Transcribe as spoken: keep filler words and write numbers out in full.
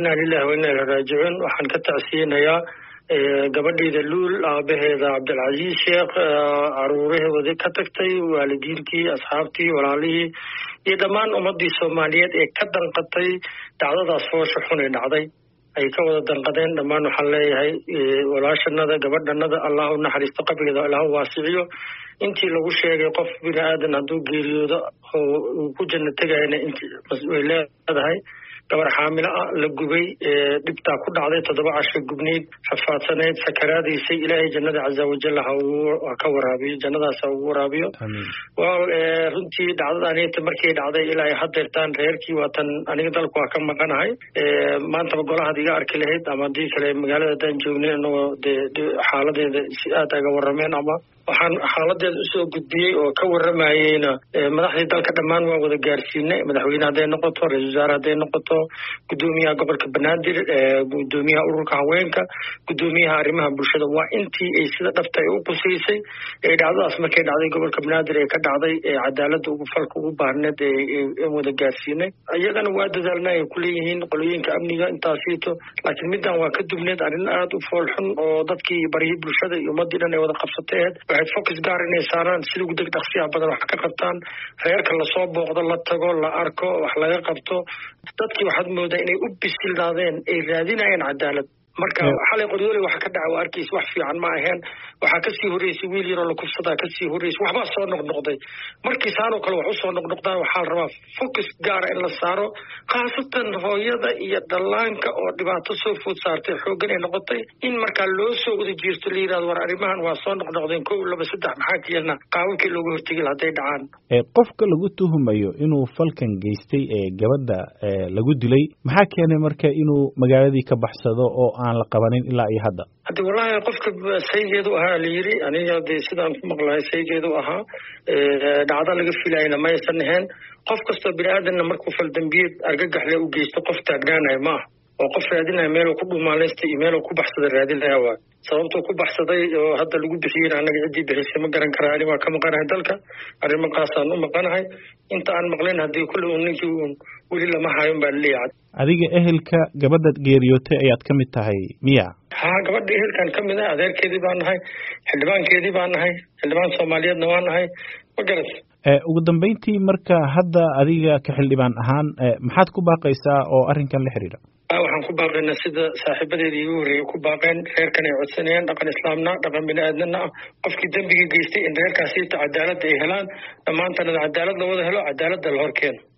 inna lillahi wa inna ilayhi raaji'uun. Waxaan ka tacsiyanayaa gabadheeda Luul aabaheeda Cabdilcaziz Sheekh caruuraheeda ka tagtay waalidiintii asxaabtii walaalihii iyo dhammaan ummadii Soomaaliyeed ee ka danqatay dhacdadaas foosha xun ee dhacday ay ka wada danqadeen. dhammaan waxaan leeyahay walaashanada gabadhanada Allah u naxariisto qabrigeeda Allah u waasiciyo. intii lagu sheegay qof bini aadan hadduu geeriyoodo oo ku janno tagayna intii way leedahay gabar xaamilo ah la gubay dhibta ku dhacday toddoba casho gubneed xafaadsaneed sakaraadiisay ilaahay jannada azza wa jalla ha uu ka waraabiyo jannadaas ha uu waraabiyo. waa runtii dhacdadaanita markii dhacday ilaahay hadeertaan reerkii waatan aniga dalku waa ka maqanahay maanta golaha diga arki lahayd ama dii kale magaalada daan joognay oo xaaladeeda si aad aga warameen ama waxaan xaaladeeda u soo gudbiyay oo ka waramayayna madaxdii dalka dhammaan waa wada gaarsiinay madaxweynaha haday noqoto ra'iisul wasaare haday noqoto gudoomiyaha gobolka Banaadir gudoomiyaha ururka haweenka gudoomiyaha arrimaha bulshada waa intii ay sida dhabta ay u qusaysay ee dhacdadaas markay dhacday gobolka Banaadir ee ka dhacday ee cadaaladda ugu falka ugu baahneed ee wada gaarsiinay ayagana waa dadaalnay ku leeyihiin qolooyinka amniga intaasito laakiin midaan waa ka dubneed arrin aad u fool xun oo dadkii barihii bulshada iyo ummadii dhan ay wada qabsatay waxay focus gaar inay saaraan sidii ugu degdegsiya badan wax ka qabtaan reerka la soo booqdo la tago la arko wax laga qabto dadkii waxaad moodaa inay u bisilnaadeen ay raadinayaan cadaalad marka xalay qoryoole waxa ka dhacay waa arkiis wax fiican ma ahayn waxa ka sii horeysay wiil yar oo la kufsadaa ka sii horeysay waxba soo noqnoqday markii saano kale wax u soo noqnoqdaan waxa la rabaa focus gaar in la saaro khaasatan hooyada iyo dhallaanka oo dhibaato soo food saartay xoogan ay noqotay in marka loo soo wada jeesto liiraad war arrimahan waa soo noqnoqdeen kow laba saddex maxaa keenna qaabkii looga hortagi lahaa haday dhacaan ee qofka lagu tuhumayo inuu falkan geystay ee gabadha lagu dilay maxaa keenay marka inuu magaaladii ka baxsado oo aan la qabanin ilaa iyo hadda hadii wallahi qofka saygeedu ahaa la yiri aniga de sidaan ku maqlay saygeedu ahaa ee dhacdo laga filayna ma aysan ahayn qof kasto bini aadan markuu fal dambiyeed argagax leh u geysto qof taagnaanay ma oo qof raadinaya meel uu ku dhumaaleystay iyo meel uu ku baxsaday raadinaya waa sababtoo ku baxsaday oo hadda lagu bixiyay anaga cidii bixisay ma garan karaa ani waa ka maqanahay dalka arrimo qaasaan u maqanahay inta aan maqleen hadii kullu ninkii uu weli lama hayo baa leeyahay adiga ehelka gabadha geeriyootay ayaad ka mid tahay miya ha gabadha ehelkan ka mid ah adeerkeedii baan nahay xildhibaankeedii baan nahay xildhibaan Soomaaliyeedna waan nahay ma garas ee ugu dambeyntii marka hadda adiga ka xildhibaan ahaan maxaad ku baaqaysaa oo arrinkan la xiriira waxaan ku baaqaynaa sida saaxiibadeedii ugu horeeyay ku baaqeen reerkan ay codsanayaan dhaqan islaamna dhaqan bini aadamna qofkii dambiga geystay in reerkaasi cadaalad ay helaan dhammaantan cadaalad la wada helo cadaalad la horkeeno